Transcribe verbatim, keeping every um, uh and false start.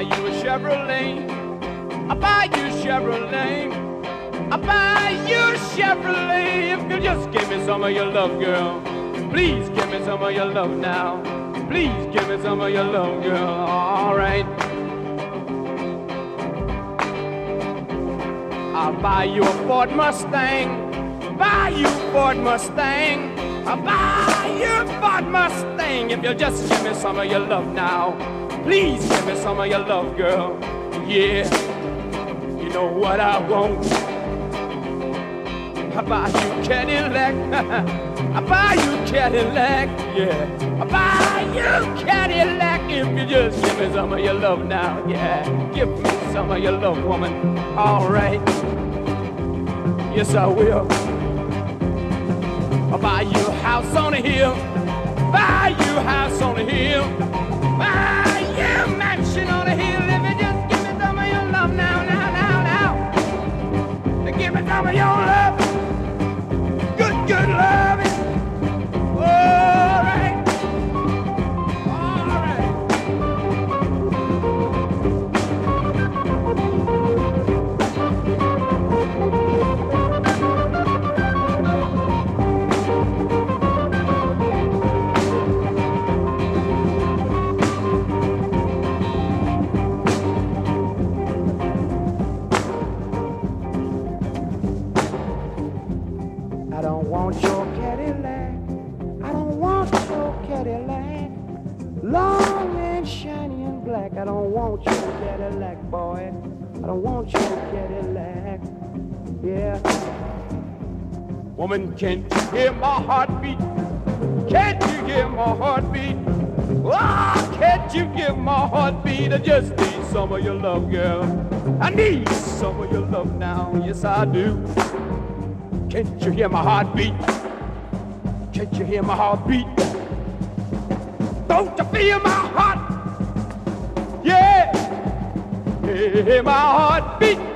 you a Chevrolet. I'll buy you a Chevrolet. I'll buy you a Chevrolet if you just give me some of your love, girl. Please give me some of your love now. Please give me some of your love, girl. All right. I'll buy you a Ford Mustang. Buy you a Ford Mustang. I'll buy you a Ford Mustang if you'll just give me some of your love now. Please give me some of your love, girl. Yeah, you know what I want. I'll buy you a Cadillac. I'll buy you a Cadillac. Yeah, I'll buy you a Cadillac if you just give me some of your love now. Yeah, give me some of your love, woman. All right. Yes, I will. I'll buy you a house on a hill. Buy you a house on a hill. Buy you a mansion on a hill. If you just give me some of your love now, now, now, now. Give me some of your love. Good, good loving. All right. All right. I don't want your Cadillac. I don't want your Cadillac. Long and shiny and black. I don't want your Cadillac, boy. I don't want your Cadillac. Yeah. Woman, can't you hear my heartbeat? Can't you hear my heartbeat? Oh, can't you give my heartbeat? I just need some of your love, girl. I need some of your love now. Yes, I do. Can't you hear my heartbeat? Can't you hear my heartbeat? Don't you feel my heart? Yeah, hear my heartbeat.